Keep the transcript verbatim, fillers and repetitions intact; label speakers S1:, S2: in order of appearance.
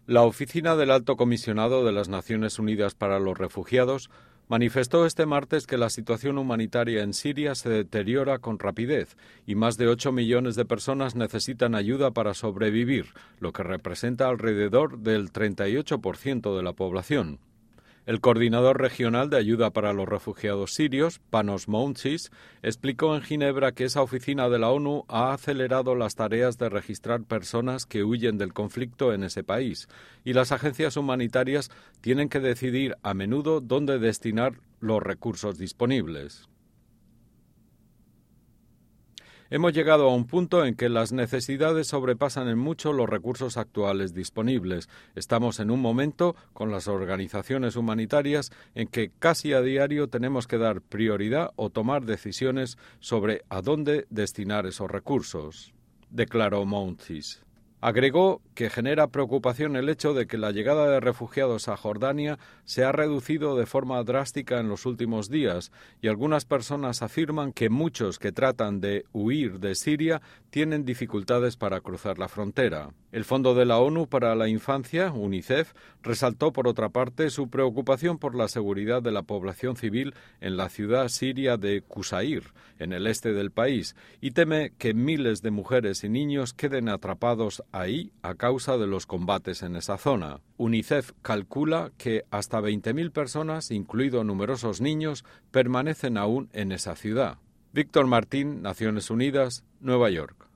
S1: La Oficina del Alto Comisionado de las Naciones Unidas para los Refugiados manifestó este martes que la situación humanitaria en Siria se deteriora con rapidez y más de ocho millones de personas necesitan ayuda para sobrevivir, lo que representa alrededor del treinta y ocho por ciento de la población. El coordinador regional de ayuda para los refugiados sirios, Panos Mountzis, explicó en Ginebra que esa oficina de la ONU ha acelerado las tareas de registrar personas que huyen del conflicto en ese país y las agencias humanitarias tienen que decidir a menudo dónde destinar los recursos disponibles. Hemos llegado a un punto en que las necesidades sobrepasan en mucho los recursos actuales disponibles. Estamos en un momento, con las organizaciones humanitarias, en que casi a diario tenemos que dar prioridad o tomar decisiones sobre a dónde destinar esos recursos, declaró Mountzis. Agregó que genera preocupación el hecho de que la llegada de refugiados a Jordania se ha reducido de forma drástica en los últimos días y algunas personas afirman que muchos que tratan de huir de Siria tienen dificultades para cruzar la frontera. El Fondo de la ONU para la Infancia, UNICEF, resaltó por otra parte su preocupación por la seguridad de la población civil en la ciudad siria de Qusair, en el este del país, y teme que miles de mujeres y niños queden atrapados ahí a causa de los combates en esa zona. UNICEF calcula que hasta veinte mil personas, incluidos numerosos niños, permanecen aún en esa ciudad. Víctor Martín, Naciones Unidas, Nueva York.